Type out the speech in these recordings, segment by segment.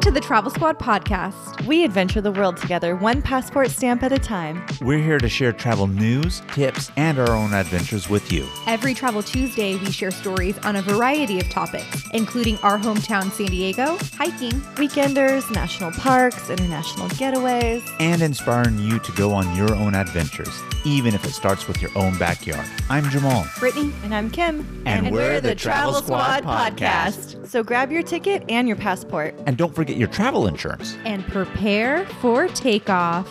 to the Travel Squad podcast. We adventure the world together, one passport stamp at a time. We're here to share travel news, tips, and our own adventures with you. Every Travel Tuesday, we share stories on a variety of topics, including our hometown San Diego, hiking, weekenders, national parks, international getaways, and inspiring you to go on your own adventures, even if it starts with your own backyard. I'm Jamal. Brittany. And I'm Kim. And we're the Travel Squad podcast. So grab your ticket and your passport. And don't forget your travel insurance. And prepare for takeoff.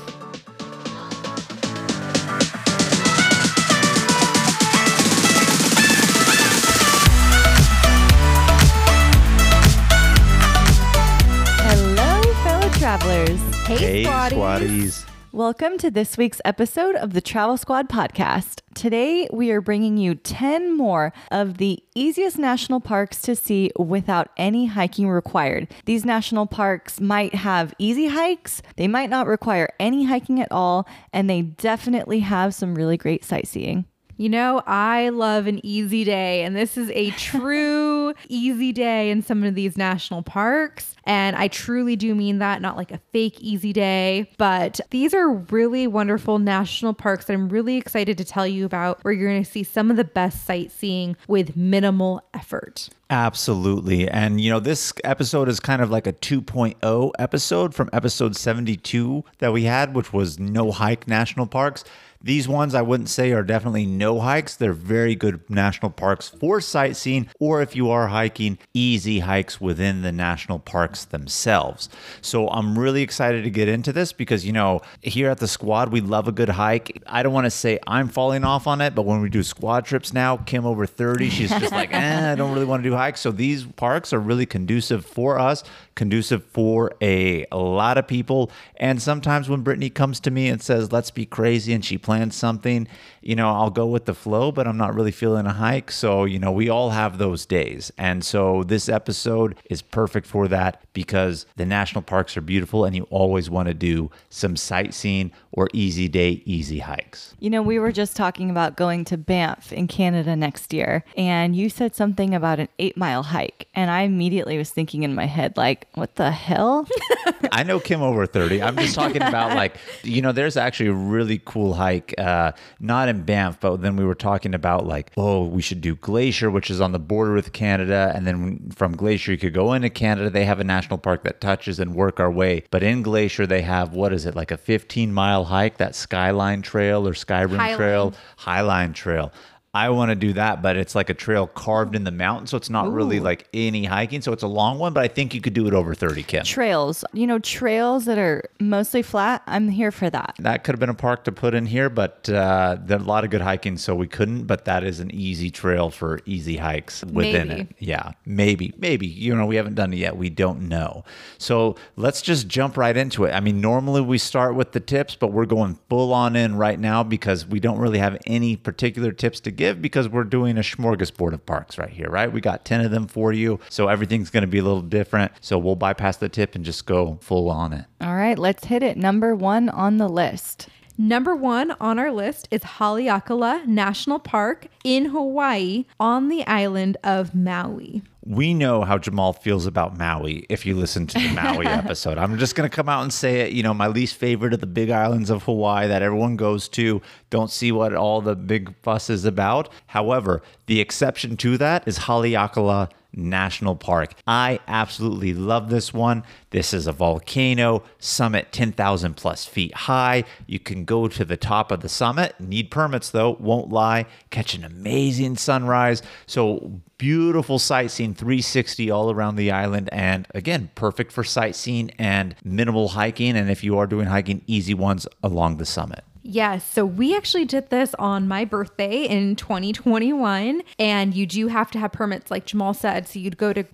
Hello, fellow travelers. Hey, Squaddies. Welcome to this week's episode of the Travel Squad podcast. Today, we are bringing you 10 more of the easiest national parks to see without any hiking required. These national parks might have easy hikes, they might not require any hiking at all, and they definitely have some really great sightseeing. You know, I love an easy day, and this is a true easy day in some of these national parks. And I truly do mean that, not like a fake easy day, but these are really wonderful national parks that I'm really excited to tell you about, where you're going to see some of the best sightseeing with minimal effort. Absolutely. And, you know, this episode is kind of like a 2.0 episode from episode 72 that we had, which was no hike national parks. These ones I wouldn't say are definitely no hikes. They're very good national parks for sightseeing, or if you are hiking, easy hikes within the national parks themselves. So I'm really excited to get into this because, you know, here at the squad, we love a good hike. I don't want to say I'm falling off on it, but when we do squad trips now, Kim over 30, she's just like, I don't really want to do hikes. So these parks are really conducive for us, conducive for a lot of people. And sometimes when Brittany comes to me and says, let's be crazy, and she plans something, you know, I'll go with the flow, but I'm not really feeling a hike. So, you know, we all have those days. And so this episode is perfect for that because the national parks are beautiful and you always want to do some sightseeing or easy day, easy hikes. You know, we were just talking about going to Banff in Canada next year, and you said something about an 8-mile hike. And I immediately was thinking in my head, like, what the hell? I know Kim over 30. I'm just talking about, like, you know, there's actually a really cool hike, not in Banff, but then we were talking about like, oh, we should do Glacier, which is on the border with Canada. And then from Glacier, you could go into Canada. They have a national park that touches and work our way. But in Glacier, they have, what is it, like a 15-mile hike, that Skyline Trail or Skyrim Trail, Highline Trail. I want to do that, but it's like a trail carved in the mountain, so it's not really like any hiking. So it's a long one, but I think you could do it over 30, Kim. Trails. You know, trails that are mostly flat, I'm here for that. That could have been a park to put in here, but there's a lot of good hiking, so we couldn't. But that is an easy trail for easy hikes within it. Yeah, maybe. You know, we haven't done it yet. We don't know. So let's just jump right into it. I mean, normally we start with the tips, but we're going full on in right now because we don't really have any particular tips to give because we're doing a smorgasbord of parks right here, right? We got 10 of them for you, so everything's going to be a little different. So we'll bypass the tip and just go full on it. All right, let's hit it. Number 1 on the list. Number 1 on our list is Haleakala National Park in Hawaii on the island of Maui. We know how Jamal feels about Maui if you listen to the Maui episode. I'm just going to come out and say it. You know, my least favorite of the big islands of Hawaii that everyone goes to. Don't see what all the big fuss is about. However, the exception to that is Haleakala National Park. I absolutely love this one. This is a volcano, summit 10,000 plus feet high. You can go to the top of the summit, need permits though, won't lie, catch an amazing sunrise. So beautiful sightseeing 360 all around the island. And again, perfect for sightseeing and minimal hiking. And if you are doing hiking, easy ones along the summit. Yes. So we actually did this on my birthday in 2021, and you do have to have permits like Jamal said. So you'd go to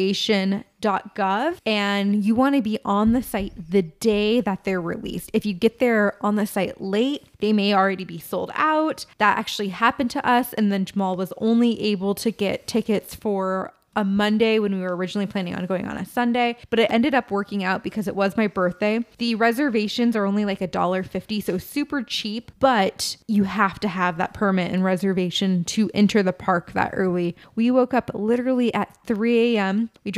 recreation.gov and you want to be on the site the day that they're released. If you get there on the site late, they may already be sold out. That actually happened to us. And then Jamal was only able to get tickets for a Monday when we were originally planning on going on a Sunday, but it ended up working out because it was my birthday. The reservations are only like $1.50, so super cheap, but you have to have that permit and reservation to enter the park that early. We woke up literally at 3 a.m. We drove an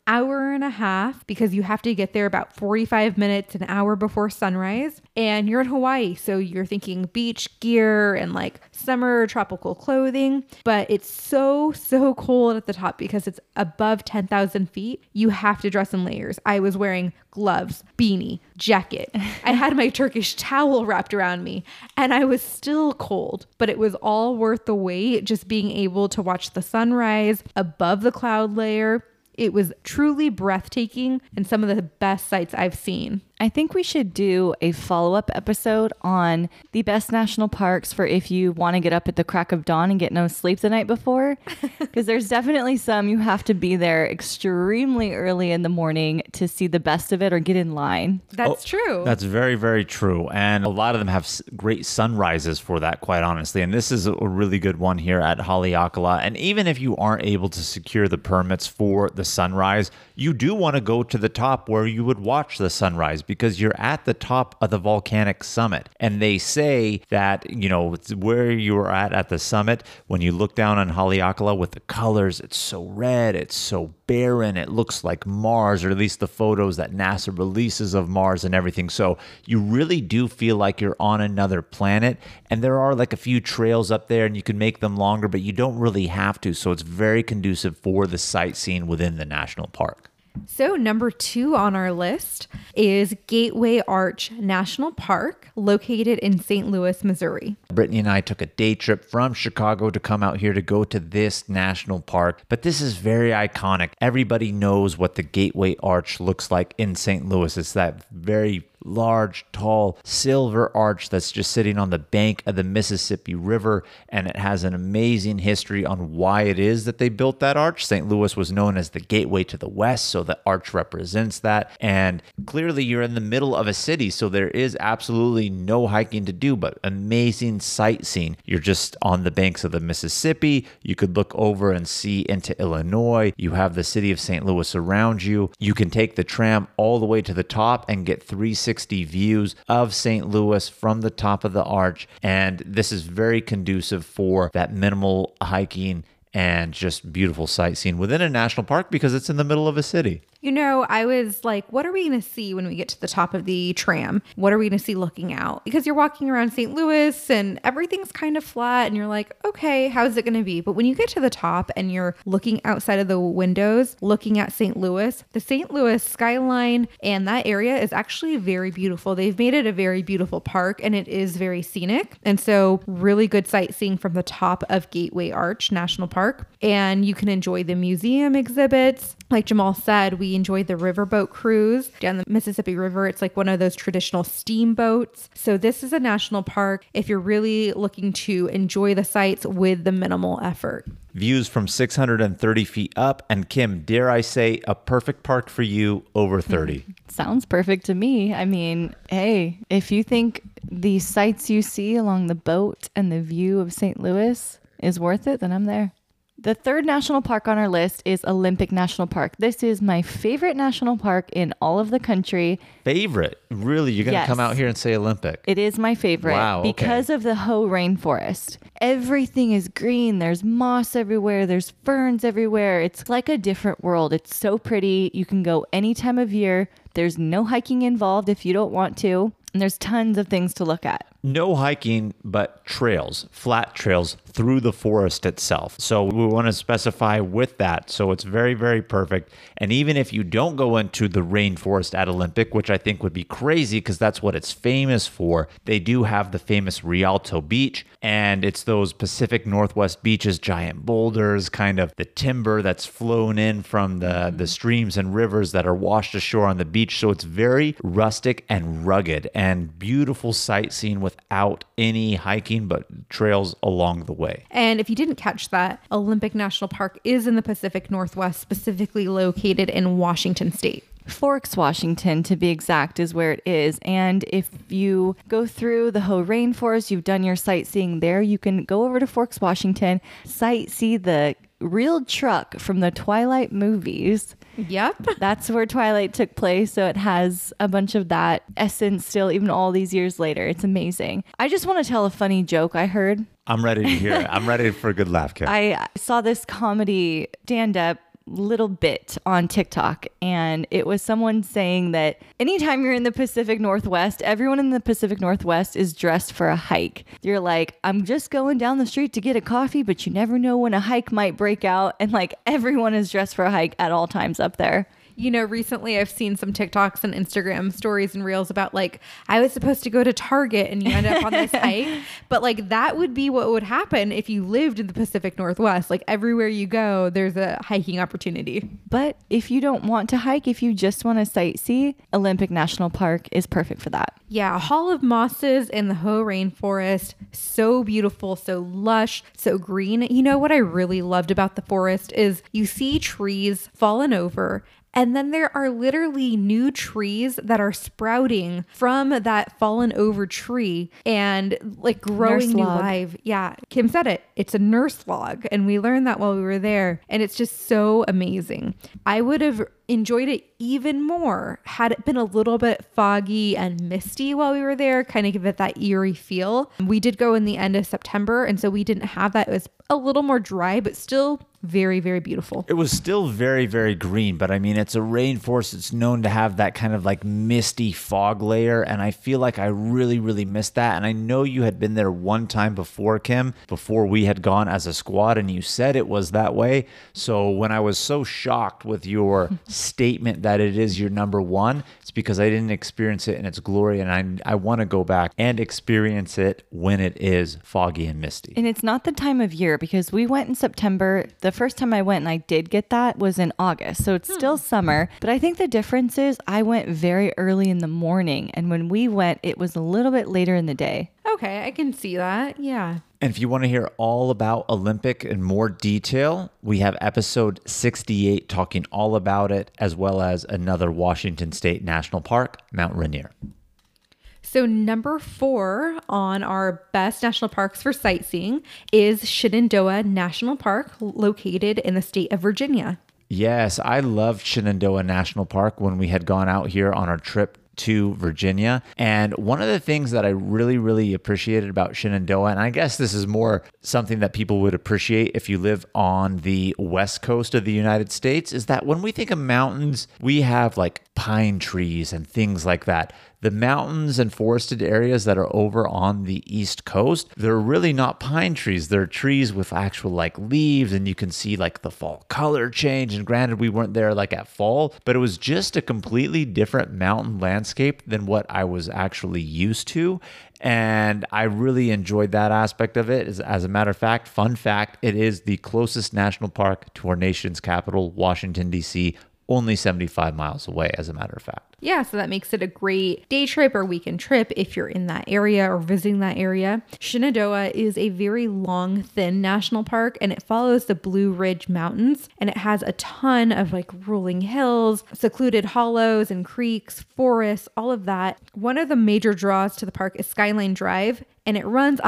hour and a half because you have to get there about 45 minutes, an hour before sunrise. And you're in Hawaii, so you're thinking beach gear and like summer tropical clothing. But it's so cold at the top because it's above 10,000 feet. You have to dress in layers. I was wearing gloves, beanie, jacket. I had my Turkish towel wrapped around me and I was still cold, but it was all worth the wait just being able to watch the sunrise above the cloud layer. It was truly breathtaking and some of the best sights I've seen. I think we should do a follow-up episode on the best national parks for if you want to get up at the crack of dawn and get no sleep the night before. Because there's definitely some you have to be there extremely early in the morning to see the best of it or get in line. That's true. That's very, very true. And a lot of them have great sunrises for that, quite honestly. And this is a really good one here at Haleakala. And even if you aren't able to secure the permits for the sunrise, you do want to go to the top where you would watch the sunrise, because you're at the top of the volcanic summit. And they say that, you know, where you're at the summit, when you look down on Haleakala with the colors, it's so red, it's so barren, it looks like Mars, or at least the photos that NASA releases of Mars and everything. So you really do feel like you're on another planet. And there are like a few trails up there and you can make them longer, but you don't really have to. So it's very conducive for the sightseeing within the national park. So number 2 on our list is Gateway Arch National Park, located in St. Louis, Missouri. Brittany and I took a day trip from Chicago to come out here to go to this national park, but this is very iconic. Everybody knows what the Gateway Arch looks like in St. Louis. It's that very large, tall, silver arch that's just sitting on the bank of the Mississippi River, and it has an amazing history on why it is that they built that arch. St. Louis was known as the gateway to the west, so the arch represents that. And clearly you're in the middle of a city, so there is absolutely no hiking to do, but amazing sightseeing. You're just on the banks of the Mississippi. You could look over and see into Illinois. You have the city of St. Louis around you. You can take the tram all the way to the top and get 360 views of St. Louis from the top of the arch. And this is very conducive for that minimal hiking and just beautiful sightseeing within a national park because it's in the middle of a city. You know, I was like, what are we going to see when we get to the top of the tram? What are we going to see looking out? Because you're walking around St. Louis and everything's kind of flat and you're like, okay, how's it going to be? But when you get to the top and you're looking outside of the windows, looking at St. Louis, the St. Louis skyline and that area is actually very beautiful. They've made it a very beautiful park and it is very scenic. And so really good sightseeing from the top of Gateway Arch National Park. And you can enjoy the museum exhibits. Like Jamal said, we enjoyed the riverboat cruise down the Mississippi River. It's like one of those traditional steamboats. So this is a national park if you're really looking to enjoy the sights with the minimal effort. Views from 630 feet up. And Kim, dare I say, a perfect park for you over 30. Sounds perfect to me. I mean, hey, if you think the sights you see along the boat and the view of St. Louis is worth it, then I'm there. The third national park on our list is Olympic National Park. This is my favorite national park in all of the country. Favorite? Really? You're going to come out here and say Olympic? It is my favorite. Wow, okay. Because of the Hoh Rainforest. Everything is green. There's moss everywhere. There's ferns everywhere. It's like a different world. It's so pretty. You can go any time of year. There's no hiking involved if you don't want to. And there's tons of things to look at. No hiking, but trails, flat trails through the forest itself. So we want to specify with that. So it's very, very perfect. And even if you don't go into the rainforest at Olympic, which I think would be crazy because that's what it's famous for, they do have the famous Rialto Beach. And it's those Pacific Northwest beaches, giant boulders, kind of the timber that's flown in from the streams and rivers that are washed ashore on the beach. So it's very rustic and rugged and beautiful sightseeing without any hiking, but trails along the way. And if you didn't catch that, Olympic National Park is in the Pacific Northwest, specifically located in Washington State. Forks, Washington, to be exact, is where it is. And if you go through the Hoh Rainforest, you've done your sightseeing there, you can go over to Forks, Washington, sightsee the real truck from the Twilight movies. Yep. That's where Twilight took place. So it has a bunch of that essence still, even all these years later. It's amazing. I just want to tell a funny joke I heard. I'm ready to hear it. I'm ready for a good laugh, Kim. I saw this comedy stand-up little bit on TikTok, and it was someone saying that anytime you're in the Pacific Northwest, everyone in the Pacific Northwest is dressed for a hike. You're like, I'm just going down the street to get a coffee, but you never know when a hike might break out. And like everyone is dressed for a hike at all times up there. You know, recently I've seen some TikToks and Instagram stories and reels about like, I was supposed to go to Target and you end up on this hike. But like that would be what would happen if you lived in the Pacific Northwest. Like everywhere you go, there's a hiking opportunity. But if you don't want to hike, if you just want to sightsee, Olympic National Park is perfect for that. Yeah, Hall of Mosses in the Hoh Rainforest. So beautiful, so lush, so green. You know what I really loved about the forest is you see trees fallen over, and then there are literally new trees that are sprouting from that fallen over tree and like growing new life. Yeah, Kim said it. It's a nurse log. And we learned that while we were there. And it's just so amazing. I would have enjoyed it even more had it been a little bit foggy and misty while we were there, kind of give it that eerie feel. We did go in the end of September, and so we didn't have that. It was a little more dry, but still very, very beautiful. It was still very, very green, but I mean, it's a rainforest. It's known to have that kind of like misty fog layer, and I feel like I really, really missed that. And I know you had been there one time before, Kim, before we had gone as a squad, and you said it was that way. So when I was so shocked with your statement that it is your number one, it's because I didn't experience it in its glory, and I want to go back and experience it when it is foggy and misty. And it's not the time of year because we went in September. The first time I went and I did get that was in August. So it's still summer, but I think the difference is I went very early in the morning, and when we went, it was a little bit later in the day. Okay, I can see that. Yeah. And if you want to hear all about Olympic in more detail, we have episode 68 talking all about it, as well as another Washington State National Park, Mount Rainier. So number 4 on our best national parks for sightseeing is Shenandoah National Park, located in the state of Virginia. Yes, I loved Shenandoah National Park when we had gone out here on our trip to Virginia. And one of the things that I really, really appreciated about Shenandoah, and I guess this is more something that people would appreciate if you live on the west coast of the United States, is that when we think of mountains, we have like pine trees and things like that. The mountains and forested areas that are over on the East Coast, they're really not pine trees. They're trees with actual like leaves, and you can see like the fall color change. And granted, we weren't there like at fall, but it was just a completely different mountain landscape than what I was actually used to. And I really enjoyed that aspect of it. As a matter of fact, fun fact, it is the closest national park to our nation's capital, Washington, D.C., only 75 miles away, as a matter of fact. Yeah, so that makes it a great day trip or weekend trip if you're in that area or visiting that area. Shenandoah is a very long, thin national park, and it follows the Blue Ridge Mountains, and it has a ton of like rolling hills, secluded hollows and creeks, forests, all of that. One of the major draws to the park is Skyline Drive, and it runs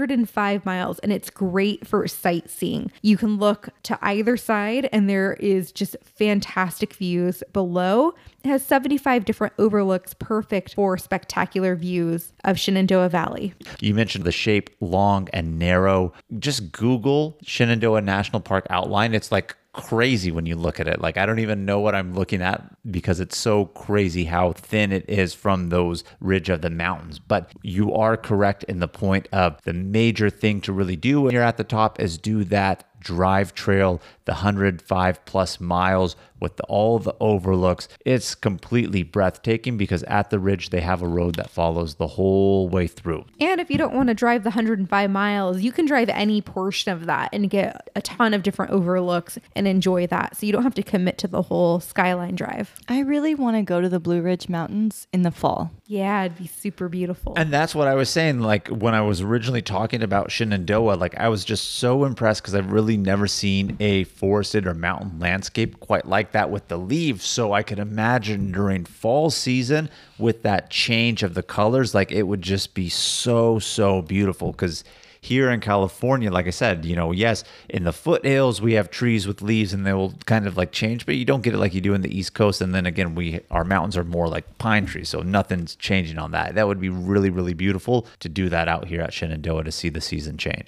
105 miles, and it's great for sightseeing. You can look to either side, and there is just fantastic views below. It has 75 different overlooks, perfect for spectacular views of Shenandoah Valley. You mentioned the shape, long and narrow. Just Google Shenandoah National Park outline. It's like crazy when you look at it. Like, I don't even know what I'm looking at because it's so crazy how thin it is from those ridge of the mountains. But you are correct in the point of the major thing to really do when you're at the top is do that drive trail, the 105 plus miles with all the overlooks. It's completely breathtaking because at the ridge, they have a road that follows the whole way through. And if you don't want to drive the 105 miles, you can drive any portion of that and get a ton of different overlooks and enjoy that. So you don't have to commit to the whole Skyline Drive. I really want to go to the Blue Ridge Mountains in the fall. Yeah, it'd be super beautiful. And that's what I was saying. Like when I was originally talking about Shenandoah, like I was just so impressed because I've really never seen a forested or mountain landscape quite like that with the leaves. So I could imagine during fall season with that change of the colors, like it would just be so, so beautiful. Because here in California, like I said, you know, yes, in the foothills, we have trees with leaves and they will kind of like change, but you don't get it like you do in the East Coast. And then again, our mountains are more like pine trees. So nothing's changing on that. That would be really, really beautiful to do that out here at Shenandoah to see the season change.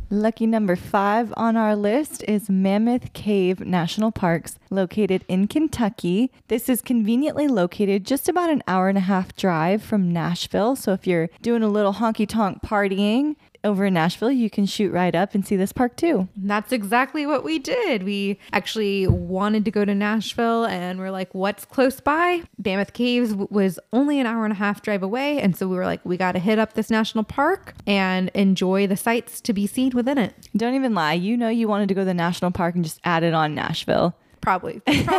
Lucky number 5 on our list is Mammoth Cave National Parks, located in Kentucky. This is conveniently located just about an hour and a half drive from Nashville. So if you're doing a little honky-tonk partying over in Nashville, you can shoot right up and see this park too. That's exactly what we did. We actually wanted to go to Nashville and we're like, what's close by? Mammoth Caves was only an hour and a half drive away. And so we were like, we got to hit up this national park and enjoy the sights to be seen within it. Don't even lie. You know you wanted to go to the national park and just add it on Nashville. Probably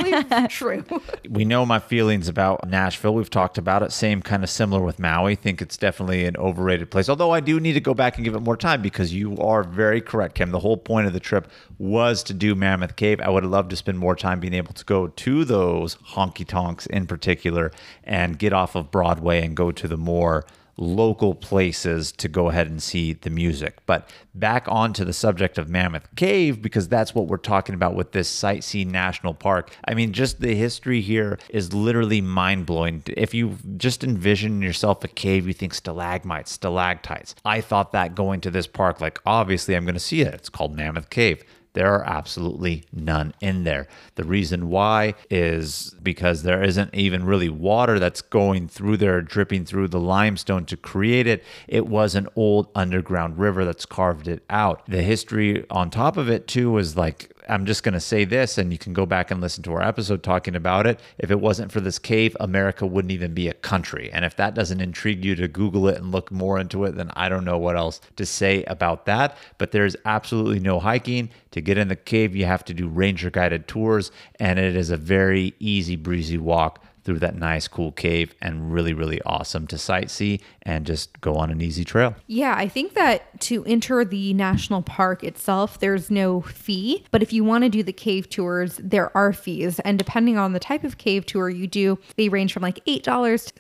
true. We know my feelings about Nashville. We've talked about it. Same kind of similar with Maui. Think it's definitely an overrated place. Although I do need to go back and give it more time because you are very correct, Kim. The whole point of the trip was to do Mammoth Cave. I would have loved to spend more time being able to go to those honky tonks in particular and get off of Broadway and go to the more local places to go ahead and see the music. But back onto the subject of Mammoth Cave, because that's what we're talking about with this Sightsee National Park. I mean, just the history here is literally mind-blowing. If you just envision yourself a cave, you think stalagmites, stalactites. I thought that going to this park, like, obviously I'm going to see it. It's called Mammoth Cave. There are absolutely none in there. The reason why is because there isn't even really water that's going through there, dripping through the limestone to create it. It was an old underground river that's carved it out. The history on top of it too was like, I'm just going to say this, and you can go back and listen to our episode talking about it. If it wasn't for this cave, America wouldn't even be a country. And if that doesn't intrigue you to Google it and look more into it, then I don't know what else to say about that. But there's absolutely no hiking. To get in the cave, you have to do ranger guided tours, and it is a very easy breezy walk through that nice, cool cave, and really, really awesome to sightsee and just go on an easy trail. Yeah, I think that to enter the national park itself, there's no fee. But if you want to do the cave tours, there are fees. And depending on the type of cave tour you do, they range from like $8 to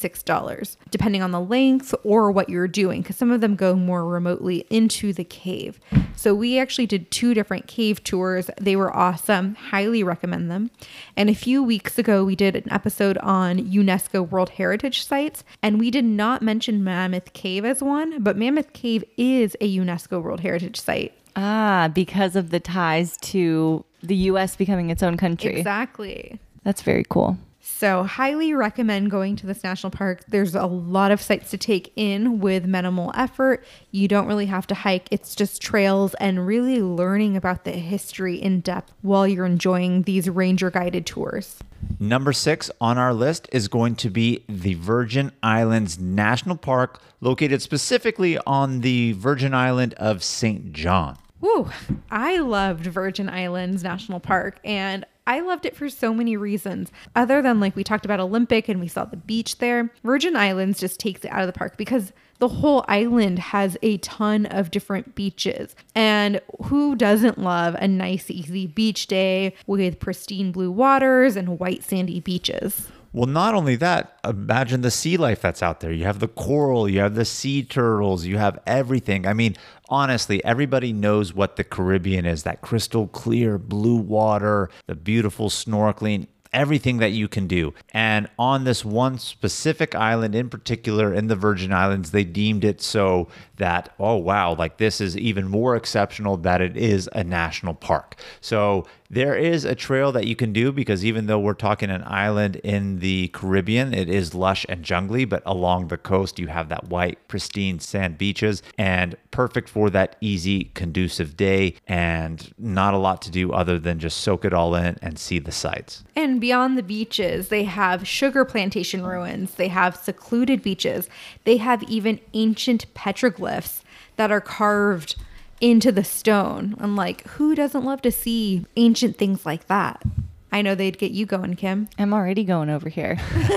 $66, depending on the length or what you're doing, because some of them go more remotely into the cave. So we actually did 2 different cave tours. They were awesome. Highly recommend them. And a few weeks ago, we did an episode on UNESCO World Heritage Sites, and we did not mention Mammoth Cave as one, but Mammoth Cave is a UNESCO World Heritage Site. Ah, because of the ties to the U.S. becoming its own country. Exactly. That's very cool. So highly recommend going to this national park. There's a lot of sites to take in with minimal effort. You don't really have to hike. It's just trails and really learning about the history in depth while you're enjoying these ranger guided tours. Number 6 on our list is going to be the Virgin Islands National Park, located specifically on the Virgin Island of St. John. Woo! I loved Virgin Islands National Park, and I loved it for so many reasons. Other than, like, we talked about Olympic and we saw the beach there, Virgin Islands just takes it out of the park because the whole island has a ton of different beaches. And who doesn't love a nice, easy beach day with pristine blue waters and white sandy beaches? Well, not only that, imagine the sea life that's out there. You have the coral, you have the sea turtles, you have everything. I mean, honestly, everybody knows what the Caribbean is, that crystal clear blue water, the beautiful snorkeling, everything that you can do. And on this one specific island in particular, in the Virgin Islands, they deemed it so that, oh, wow, like this is even more exceptional that it is a national park. So there is a trail that you can do, because even though we're talking an island in the Caribbean, it is lush and jungly, but along the coast, you have that white, pristine sand beaches, and perfect for that easy, conducive day, and not a lot to do other than just soak it all in and see the sights. And beyond the beaches, they have sugar plantation ruins, they have secluded beaches, they have even ancient petroglyphs that are carved into the stone. And like, who doesn't love to see ancient things like that? I know they'd get you going, Kim. I'm already going over here.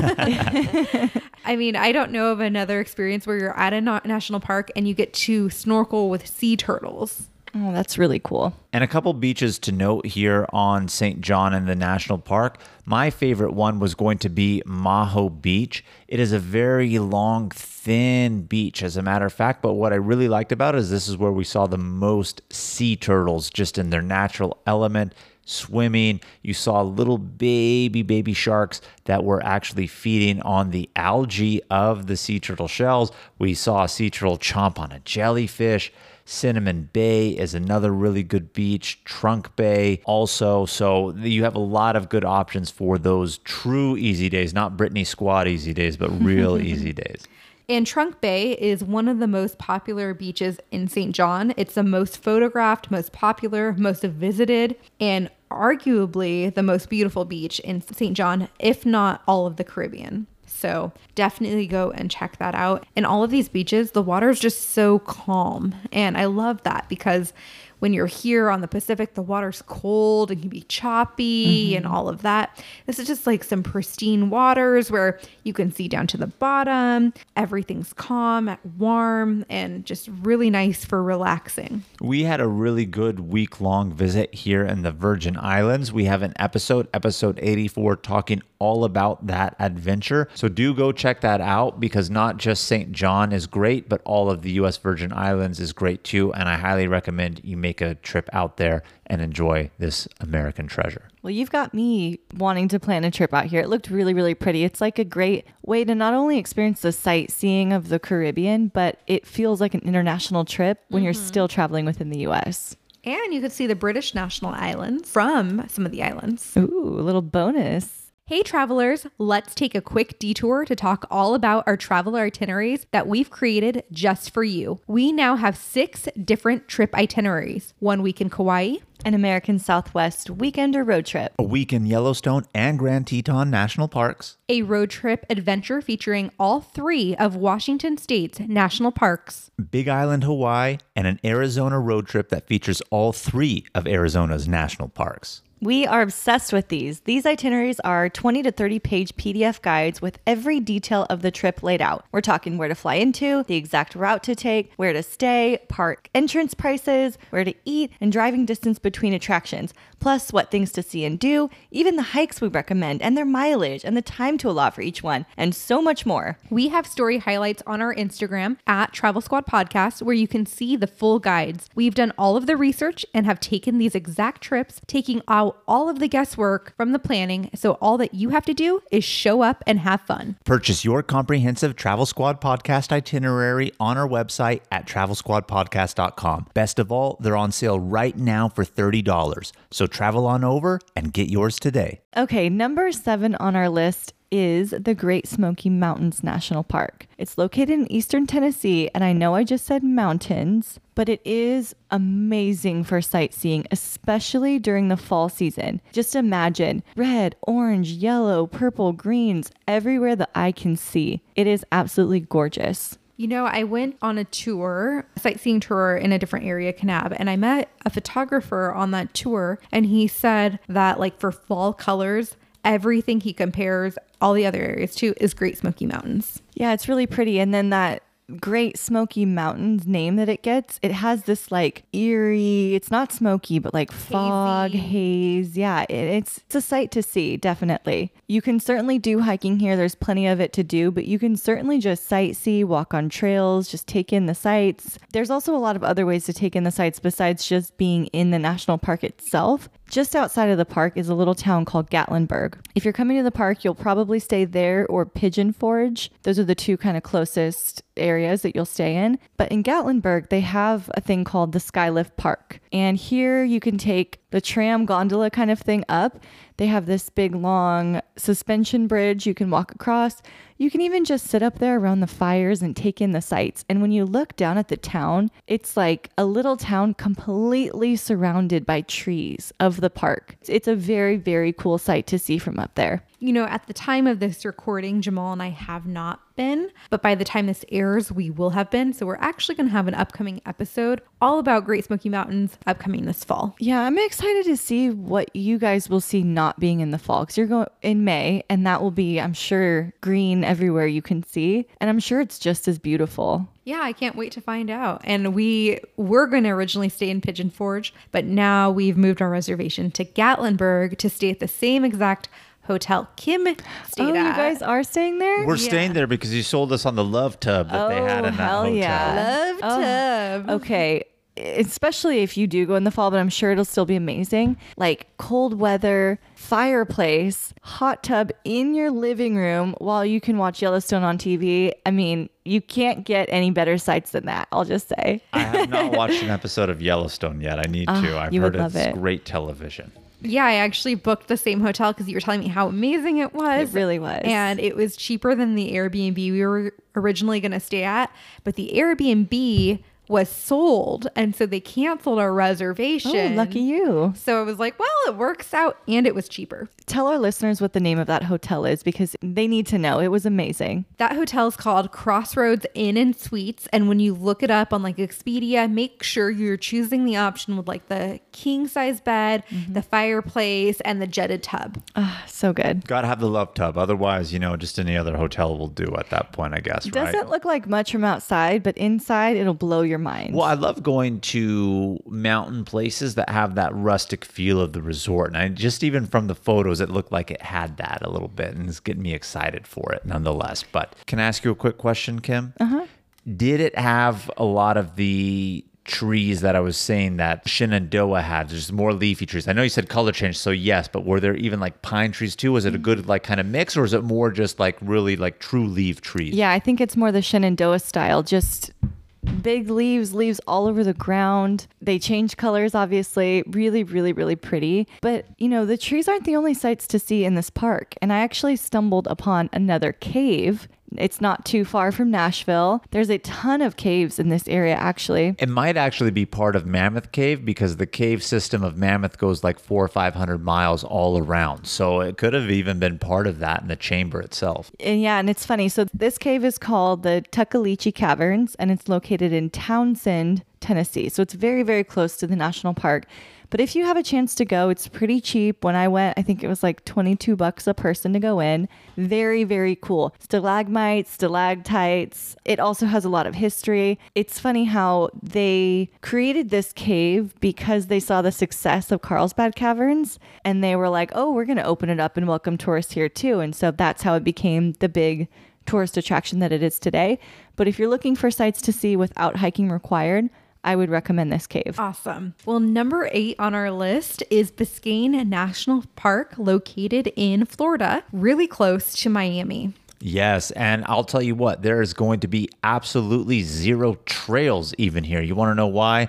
I mean, I don't know of another experience where you're at a national park and you get to snorkel with sea turtles. Oh, that's really cool. And a couple beaches to note here on St. John in the national park. My favorite one was going to be Maho Beach. It is a very long, thin beach, as a matter of fact. But what I really liked about it is this is where we saw the most sea turtles just in their natural element. swimming. You saw little baby sharks that were actually feeding on the algae of the sea turtle shells. We saw a sea turtle chomp on a jellyfish. Cinnamon Bay is another really good beach. Trunk Bay also. So you have a lot of good options for those true easy days, not Brittany Squad easy days, but real easy days. And Trunk Bay is one of the most popular beaches in St. John. It's the most photographed, most popular, most visited, and arguably the most beautiful beach in St. John, if not all of the Caribbean. So definitely go and check that out. And all of these beaches, the water is just so calm. And I love that because when you're here on the Pacific, the water's cold and can be choppy and all of that. This is just like some pristine waters where you can see down to the bottom. Everything's calm, warm, and just really nice for relaxing. We had a really good week-long visit here in the Virgin Islands. We have an episode 84, talking all about that adventure. So do go check that out because not just St. John is great, but all of the U.S. Virgin Islands is great too. And I highly recommend you make a trip out there and enjoy this American treasure. Well, you've got me wanting to plan a trip out here. It looked really, really pretty. It's like a great way to not only experience the sightseeing of the Caribbean, but it feels like an international trip when you're still traveling within the U.S. And you could see the British national islands from some of the islands. Ooh, a little bonus. Hey travelers, let's take a quick detour to talk all about our travel itineraries that we've created just for you. We now have 6 different trip itineraries. 1 week in Kauai, An American Southwest weekend or road trip. A week in Yellowstone and Grand Teton National Parks. a road trip adventure featuring all 3 of Washington State's national parks, Big Island, Hawaii, and an Arizona road trip that features all 3 of Arizona's national parks. We are obsessed with these. These itineraries are 20 to 30 page PDF guides with every detail of the trip laid out. We're talking where to fly into, the exact route to take, where to stay, park entrance prices, where to eat, and driving distance between attractions, plus what things to see and do, even the hikes we recommend and their mileage and the time to allot for each one, and so much more. We have story highlights on our Instagram at Travel Squad Podcast where you can see the full guides. We've done all of the research and have taken these exact trips, taking out all of the guesswork from the planning, so all that you have to do is show up and have fun. Purchase your comprehensive Travel Squad podcast itinerary on our website at travelsquadpodcast.com. Best of all, they're on sale right now for $30. So travel on over and get yours today. Okay, number 7 on our list is the Great Smoky Mountains National Park. It's located in eastern Tennessee, and I know I just said mountains, but it is amazing for sightseeing, especially during the fall season. Just imagine red, orange, yellow, purple, greens everywhere the eye can see. It is absolutely gorgeous. You know, I went on a tour, a sightseeing tour in a different area, Kanab, and I met a photographer on that tour, and he said that like for fall colors, everything he compares all the other areas to is Great Smoky Mountains. Yeah, it's really pretty. And then that Great Smoky Mountains name that it gets, it has this like eerie, it's not smoky, but like fog, haze. Yeah, it's a sight to see, definitely. You can certainly do hiking here. There's plenty of it to do, but you can certainly just sightsee, walk on trails, just take in the sights. There's also a lot of other ways to take in the sights besides just being in the national park itself. Just outside of the park is a little town called Gatlinburg. If you're coming to the park, you'll probably stay there or Pigeon Forge. Those are the 2 kind of closest areas that you'll stay in. But in Gatlinburg, they have a thing called the Skylift Park. And here you can take the tram gondola kind of thing up. They have this big long suspension bridge you can walk across. You can even just sit up there around the fires and take in the sights. And when you look down at the town, it's like a little town completely surrounded by trees of the park. It's a very, very cool sight to see from up there. You know, at the time of this recording, Jamal and I have not been, but by the time this airs, we will have been. So we're actually going to have an upcoming episode all about Great Smoky Mountains upcoming this fall. Yeah, I'm excited to see what you guys will see not being in the fall, because you're going in May and that will be, I'm sure, green everywhere you can see. And I'm sure it's just as beautiful. Yeah, I can't wait to find out. And we were going to originally stay in Pigeon Forge, but now we've moved our reservation to Gatlinburg to stay at the same exact hotel Kim stayed at. You guys are staying there? We're staying there because you sold us on the Love Tub that they had in that hell hotel. yeah. Love tub. Okay. especially if you do go in the fall, but I'm sure it'll still be amazing. Like cold weather, fireplace, hot tub in your living room while you can watch Yellowstone on TV. I mean, you can't get any better sights than that, I'll just say. I have not watched an episode of Yellowstone yet. I need to. I've you would heard love it's it. great television. Yeah, I actually booked the same hotel because you were telling me how amazing it was. It really was. And it was cheaper than the Airbnb we were originally going to stay at. But the Airbnb was sold, and so they canceled our reservation. Oh, lucky you. So I was like, well, it works out, and it was cheaper. Tell our listeners what the name of that hotel is because they need to know. It was amazing. That hotel is called Crossroads Inn and Suites, and when you look it up on like Expedia, make sure you're choosing the option with like the king size bed, the fireplace, and the jetted tub. So good. Gotta have the love tub. Otherwise, just any other hotel will do at that point, I guess, right? Doesn't look like much from outside, but inside it'll blow your mind. Well, I love going to mountain places that have that rustic feel of the resort. And I just even from the photos, it looked like it had that a little bit, and it's getting me excited for it nonetheless. But can I ask you a quick question, Kim? Did it have a lot of the trees that I was saying that Shenandoah had? There's more leafy trees. I know you said color change, so yes, but were there even like pine trees too? Was it a good like kind of mix, or is it more just like really like true leaf trees? Yeah, I think it's more the Shenandoah style, just big leaves all over the ground. They change colors, obviously. Really, really, really pretty. But, the trees aren't the only sights to see in this park. And I actually stumbled upon another cave. It's not too far from Nashville. There's a ton of caves in this area, actually. It might actually be part of Mammoth Cave because the cave system of Mammoth goes like 400 or 500 miles all around. So it could have even been part of that in the chamber itself. And it's funny. So this cave is called the Tuckaleechee Caverns, and it's located in Townsend, Tennessee. So it's very, very close to the national park. But if you have a chance to go, it's pretty cheap. When I went, I think it was like $22 a person to go in. Very, very cool. Stalagmites, stalactites. It also has a lot of history. It's funny how they created this cave because they saw the success of Carlsbad Caverns. And they were like, oh, we're going to open it up and welcome tourists here too. And so that's how it became the big tourist attraction that it is today. But if you're looking for sites to see without hiking required, I would recommend this cave. Awesome. Well, number 8 on our list is Biscayne National Park, located in Florida, really close to Miami. Yes, and I'll tell you what, there is going to be absolutely zero trails even here. You want to know why?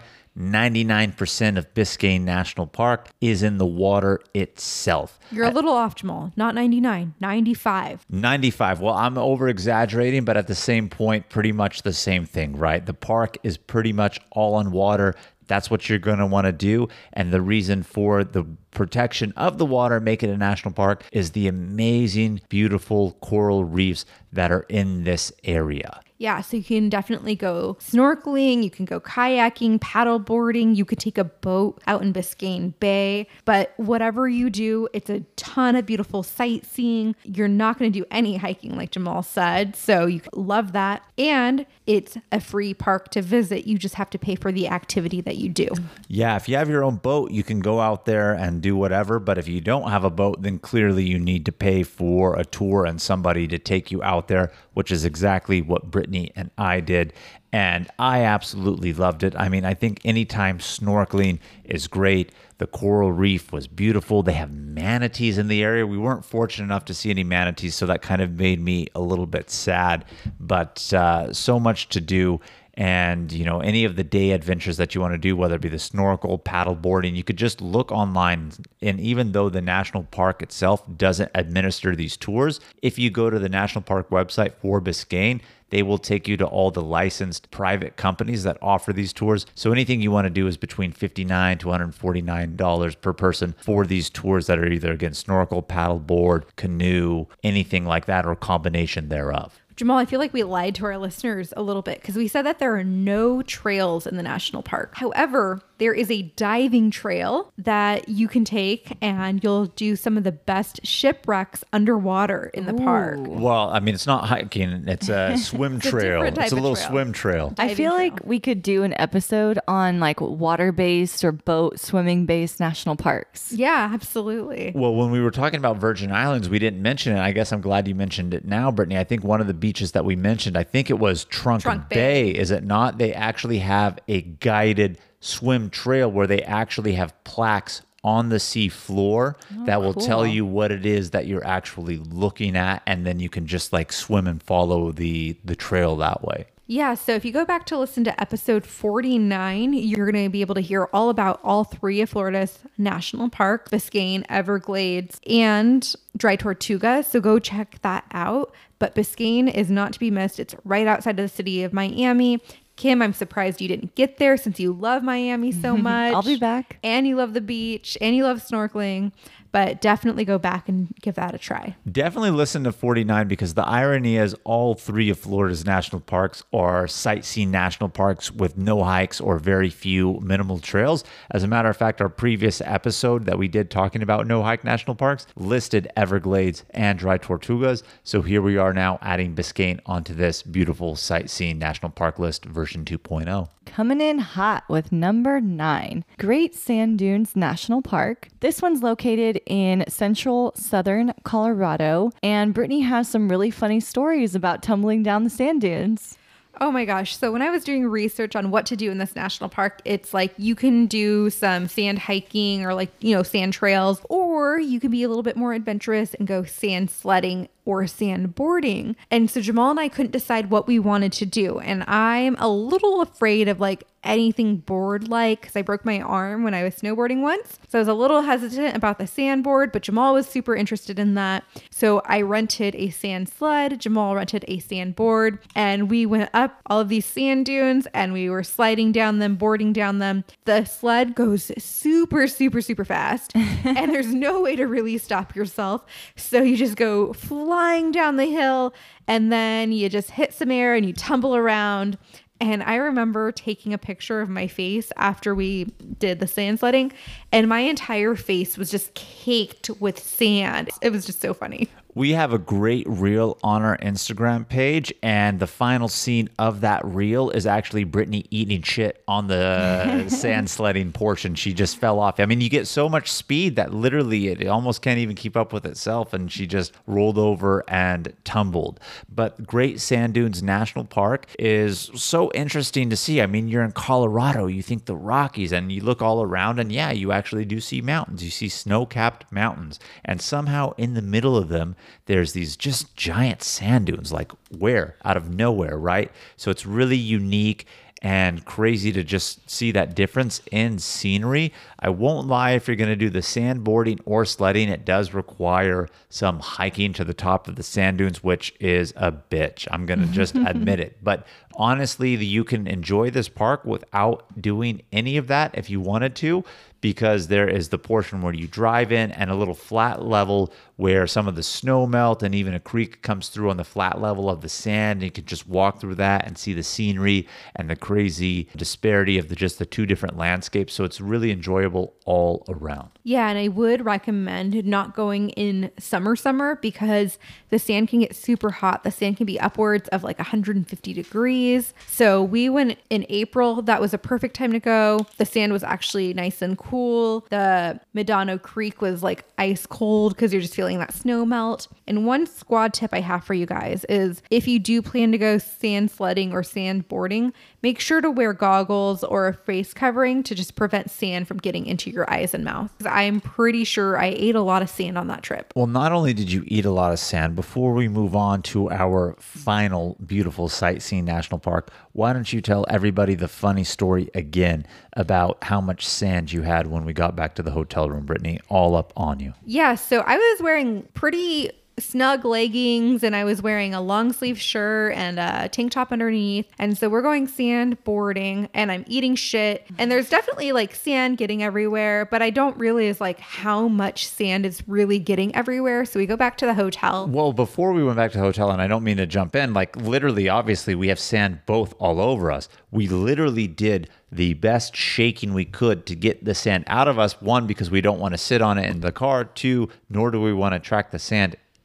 99% of Biscayne National Park is in the water itself. You're a little off, Jamal. Not 99, 95. 95. Well, I'm over exaggerating, but at the same point, pretty much the same thing, right? The park is pretty much all on water. That's what you're going to want to do. And the reason for the protection of the water, make it a national park, is the amazing, beautiful coral reefs that are in this area. Yeah, so you can definitely go snorkeling, you can go kayaking, paddle boarding, you could take a boat out in Biscayne Bay, but whatever you do, it's a ton of beautiful sightseeing. You're not going to do any hiking like Jamal said, so you love that. And it's a free park to visit. You just have to pay for the activity that you do. Yeah, if you have your own boat, you can go out there and do whatever, but if you don't have a boat, then clearly you need to pay for a tour and somebody to take you out there, which is exactly what Brittany and I did, and I absolutely loved it. I mean, I think anytime snorkeling is great. The coral reef was beautiful. They have manatees in the area. We weren't fortunate enough to see any manatees, so that kind of made me a little bit sad, but so much to do. And, any of the day adventures that you want to do, whether it be the snorkel, paddle boarding, you could just look online. And even though the national park itself doesn't administer these tours, if you go to the national park website for Biscayne, they will take you to all the licensed private companies that offer these tours. So anything you want to do is between $59 to $149 per person for these tours that are either, again, snorkel, paddle board, canoe, anything like that, or a combination thereof. Jamal, I feel like we lied to our listeners a little bit because we said that there are no trails in the national park. However, there is a diving trail that you can take and you'll do some of the best shipwrecks underwater in the park. Well, I mean, it's not hiking. It's a swim trail. It's a little swim trail. I feel like we could do an episode on like water-based or boat swimming-based national parks. Yeah, absolutely. Well, when we were talking about Virgin Islands, we didn't mention it. I guess I'm glad you mentioned it now, Brittany. I think one of the beaches that we mentioned. I think it was Trunk Bay, is it not? They actually have a guided swim trail where they actually have plaques on the sea floor that will tell you what it is that you're actually looking at, and then you can just like swim and follow the trail that way. Yeah, so if you go back to listen to episode 49, you're going to be able to hear all about all 3 of Florida's national parks, Biscayne, Everglades, and Dry Tortuga. So go check that out. But Biscayne is not to be missed. It's right outside of the city of Miami. Kim, I'm surprised you didn't get there since you love Miami so much. I'll be back. And you love the beach and you love snorkeling. But definitely go back and give that a try. Definitely listen to 49 because the irony is all 3 of Florida's national parks are sightseeing national parks with no hikes or very few minimal trails. As a matter of fact, our previous episode that we did talking about no hike national parks listed Everglades and Dry Tortugas. So here we are now adding Biscayne onto this beautiful sightseeing national park list version 2.0. Coming in hot with number 9, Great Sand Dunes National Park. This one's located in central southern Colorado, and Brittany has some really funny stories about tumbling down the sand dunes. Oh my gosh. So when I was doing research on what to do in this national park, it's like you can do some sand hiking or like, sand trails, or you can be a little bit more adventurous and go sand sledding or sandboarding. And so Jamal and I couldn't decide what we wanted to do. And I'm a little afraid of like anything board-like because I broke my arm when I was snowboarding once. So I was a little hesitant about the sandboard, but Jamal was super interested in that. So I rented a sand sled. Jamal rented a sandboard, and we went up all of these sand dunes and we were sliding down them, boarding down them. The sled goes super, super, super fast and there's no way to really stop yourself. So you just go flying down the hill and then you just hit some air and you tumble around. And I remember taking a picture of my face after we did the sand sledding, and my entire face was just caked with sand. It was just so funny. We have a great reel on our Instagram page, and the final scene of that reel is actually Brittany eating shit on the sand sledding portion. She just fell off. I mean, you get so much speed that literally it almost can't even keep up with itself, and she just rolled over and tumbled. But Great Sand Dunes National Park is so interesting to see. I mean, you're in Colorado, you think the Rockies, and you look all around, and yeah, you actually do see mountains. You see snow-capped mountains, and somehow in the middle of them, there's these just giant sand dunes, like where? Out of nowhere, right? So it's really unique and crazy to just see that difference in scenery. I won't lie, if you're going to do the sandboarding or sledding, it does require some hiking to the top of the sand dunes, which is a bitch. I'm going to just admit it. But honestly, you can enjoy this park without doing any of that if you wanted to, because there is the portion where you drive in and a little flat level where some of the snow melt and even a creek comes through on the flat level of the sand. And you can just walk through that and see the scenery and the crazy disparity of just the 2 different landscapes. So it's really enjoyable all around. Yeah, and I would recommend not going in summer because the sand can get super hot. The sand can be upwards of like 150 degrees. So we went in April. That was a perfect time to go. The sand was actually nice and cool. The Medano Creek was like ice cold because you're just feeling that snow melt. And one squad tip I have for you guys is if you do plan to go sand sledding or sandboarding, make sure to wear goggles or a face covering to just prevent sand from getting into your eyes and mouth. I'm pretty sure I ate a lot of sand on that trip. Well, not only did you eat a lot of sand, before we move on to our final beautiful sightseeing national park, why don't you tell everybody the funny story again about how much sand you had when we got back to the hotel room, Brittany, all up on you. Yeah, so I was wearing pretty snug leggings and I was wearing a long sleeve shirt and a tank top underneath. And so we're going sandboarding and I'm eating shit. And there's definitely like sand getting everywhere, but I don't realize like how much sand is really getting everywhere. So we go back to the hotel. Well, before we went back to the hotel, and I don't mean to jump in, like literally, obviously we have sand both all over us. We literally did the best shaking we could to get the sand out of us. 1, because we don't want to sit on it in the car. 2, nor do we want to track the sand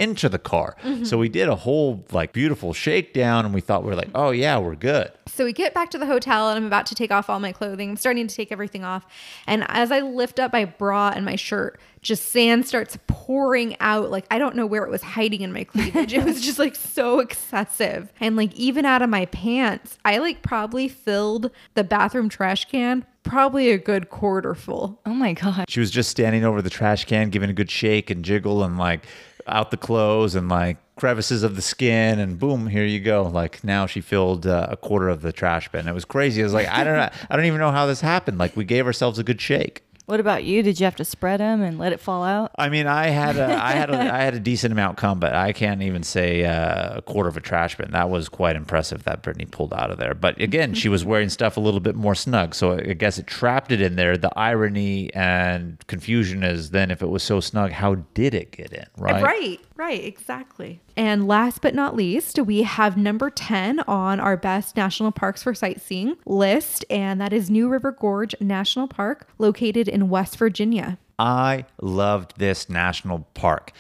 into the car. So we did a whole like beautiful shakedown, and we thought we were like, oh yeah, we're good. So we get back to the hotel and I'm about to take off all my clothing. I'm starting to take everything off. And as I lift up my bra and my shirt, just sand starts pouring out. Like, I don't know where it was hiding in my cleavage. It was just like so excessive. And like even out of my pants, I like probably filled the bathroom trash can probably a good quarter full. Oh my God. She was just standing over the trash can, giving a good shake and jiggle and like out the clothes and like crevices of the skin, and boom, here you go. Like now she filled a quarter of the trash bin. It was crazy. I was like, I don't even know how this happened. Like we gave ourselves a good shake. What about you? Did you have to spread them and let it fall out? I mean, I had a decent amount come, but I can't even say a quarter of a trash bin. That was quite impressive that Brittany pulled out of there. But again, she was wearing stuff a little bit more snug, so I guess it trapped it in there. The irony and confusion is then if it was so snug, how did it get in? Right, exactly. And last but not least, we have number 10 on our best national parks for sightseeing list, and that is New River Gorge National Park, located in West Virginia. I loved this national park.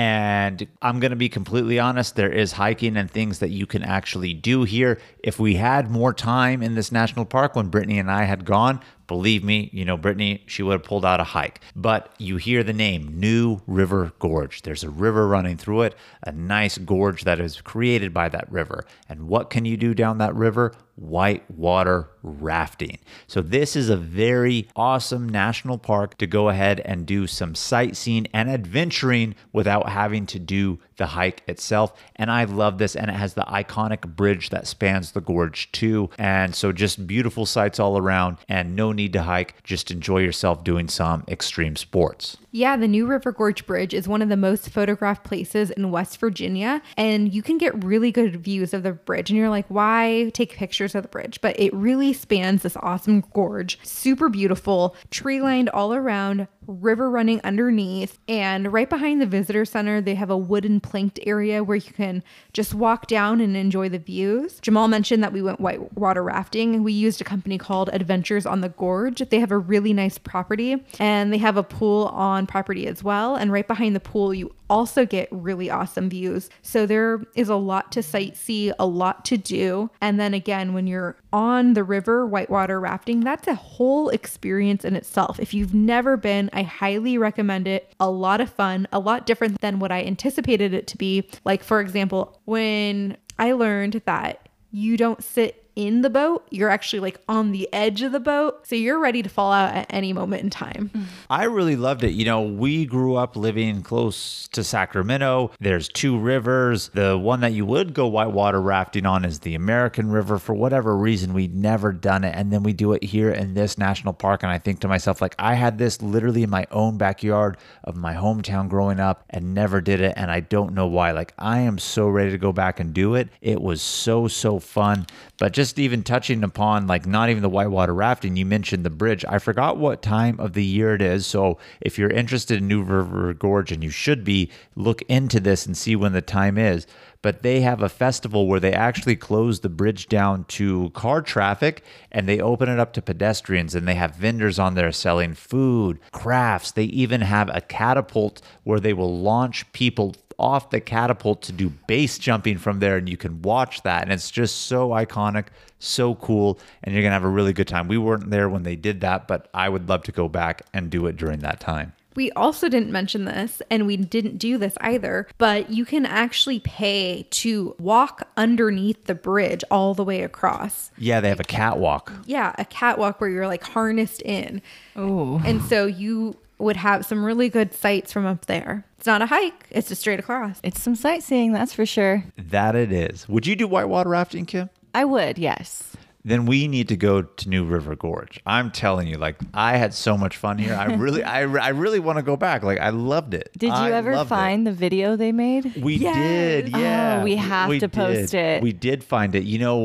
And I'm going to be completely honest, there is hiking and things that you can actually do here. If we had more time in this national park when Brittany and I had gone, believe me, Brittany, she would have pulled out a hike. But you hear the name, New River Gorge. There's a river running through it, a nice gorge that is created by that river. And what can you do down that river? Whitewater rafting. So this is a very awesome national park to go ahead and do some sightseeing and adventuring without having to do the hike itself. And I love this. And it has the iconic bridge that spans the gorge too. And so just beautiful sights all around and no need to hike. Just enjoy yourself doing some extreme sports. Yeah, the New River Gorge Bridge is one of the most photographed places in West Virginia, and you can get really good views of the bridge. And you're like, why take pictures of the bridge? But it really spans this awesome gorge. Super beautiful, tree lined all around, river running underneath. And right behind the visitor center, they have a wooden planked area where you can just walk down and enjoy the views. Jamal mentioned that we went whitewater rafting, and we used a company called Adventures on the Gorge. They have a really nice property, and they have a pool on property as well. And right behind the pool, you also get really awesome views. So there is a lot to sightsee, a lot to do. And then again, when you're on the river whitewater rafting, that's a whole experience in itself. If you've never been, I highly recommend it. A lot of fun, a lot different than what I anticipated it to be. Like, for example, when I learned that you don't sit in the boat, you're actually like on the edge of the boat, so you're ready to fall out at any moment in time. I really loved it. We grew up living close to Sacramento. There's two rivers. The one that you would go whitewater rafting on is the American River. For whatever reason, we'd never done it, and then we do it here in this national park. And I think to myself, like, I had this literally in my own backyard of my hometown growing up and never did it, and I don't know why. Like, I am so ready to go back and do it. It was so fun. But just even touching upon, like, not even the whitewater rafting, you mentioned the bridge. I forgot what time of the year it is. So if you're interested in New River Gorge, and you should be, look into this and see when the time is. But they have a festival where they actually close the bridge down to car traffic, and they open it up to pedestrians, and they have vendors on there selling food, crafts. They even have a catapult where they will launch people off the catapult to do base jumping from there, and you can watch that, and it's just so iconic, so cool, and you're gonna have a really good time. We weren't there when they did that, but I would love to go back and do it during that time. We also didn't mention this, and we didn't do this either, but you can actually pay to walk underneath the bridge all the way across. Yeah, they have a catwalk. Yeah, a catwalk where you're like harnessed in. Oh. And so you would have some really good sights from up there. It's not a hike, it's just straight across. It's some sightseeing, that's for sure. That it is. Would you do whitewater rafting, Kim? I would, yes. Then we need to go to New River Gorge. I'm telling you, like, I had so much fun here. I really want to go back. Like, I loved it. Did you ever find the video they made? We did, yeah. Oh, we have to post it. We did find it.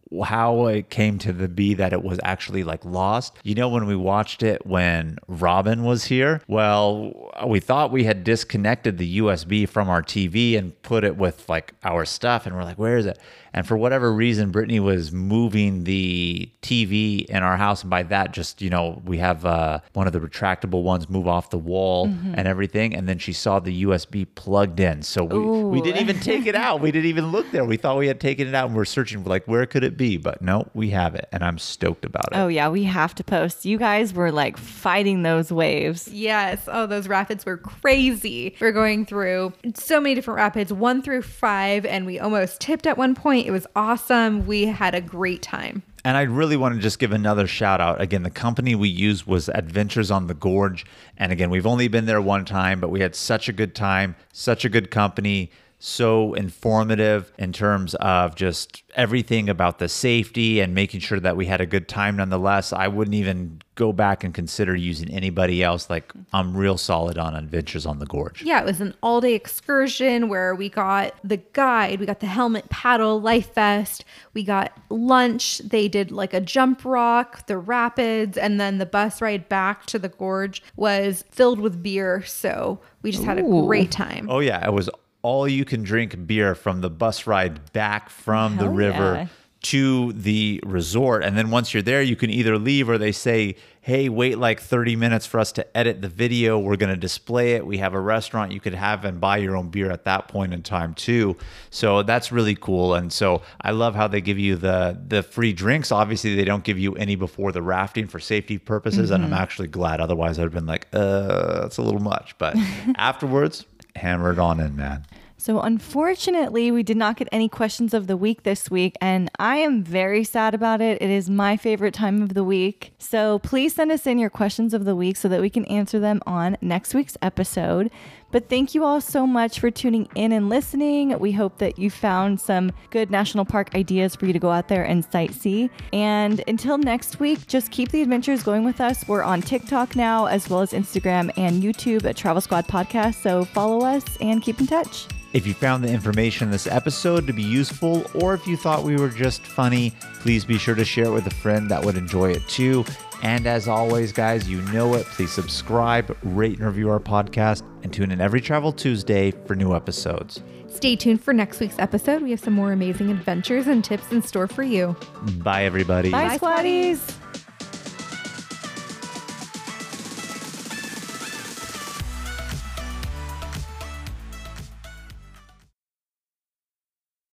how it came to be that it was actually like lost. You know, when we watched it when Robin was here, well, we thought we had disconnected the USB from our TV and put it with like our stuff. And we're like, where is it? And for whatever reason, Brittany was moving the TV in our house. And by that, just, you know, we have one of the retractable ones move off the wall and everything. And then she saw the USB plugged in. So we didn't even take it out. We didn't even look there. We thought we had taken it out and we're searching for like, where could it be? But no, we have it. And I'm stoked about it. Oh, yeah. We have to post. You guys were like fighting those waves. Yes. Oh, those rapids were crazy. We're going through so many different rapids, 1 through 5, and we almost tipped at one point. It was awesome. We had a great time. And I really want to just give another shout out. Again, the company we used was Adventures on the Gorge. And again, we've only been there one time, but we had such a good time, such a good company, so informative in terms of just everything about the safety and making sure that we had a good time nonetheless. I wouldn't even go back and consider using anybody else. Like, I'm real solid on Adventures on the Gorge. Yeah, it was an all-day excursion where we got the guide, we got the helmet, paddle, life vest, we got lunch. They did like a jump rock, the rapids, and then the bus ride back to the gorge was filled with beer. So we just had a great time. Oh, yeah. It was all you can drink beer from the bus ride back from the river to the resort. And then once you're there, you can either leave or they say, hey, wait like 30 minutes for us to edit the video. We're going to display it. We have a restaurant you could have and buy your own beer at that point in time too. So that's really cool. And so I love how they give you the free drinks. Obviously, they don't give you any before the rafting for safety purposes. And I'm actually glad. Otherwise, I'd have been like, that's a little much. But afterwards, hammer it on in, man. So unfortunately, we did not get any questions of the week this week, and I am very sad about it. It is my favorite time of the week. So please send us in your questions of the week so that we can answer them on next week's episode. But thank you all so much for tuning in and listening. We hope that you found some good national park ideas for you to go out there and sightsee. And until next week, just keep the adventures going with us. We're on TikTok now, as well as Instagram and YouTube at Travel Squad Podcast. So follow us and keep in touch. If you found the information in this episode to be useful, or if you thought we were just funny, please be sure to share it with a friend that would enjoy it too. And as always, guys, you know it. Please subscribe, rate, and review our podcast, and tune in every Travel Tuesday for new episodes. Stay tuned for next week's episode. We have some more amazing adventures and tips in store for you. Bye, everybody. Bye, Squaddies.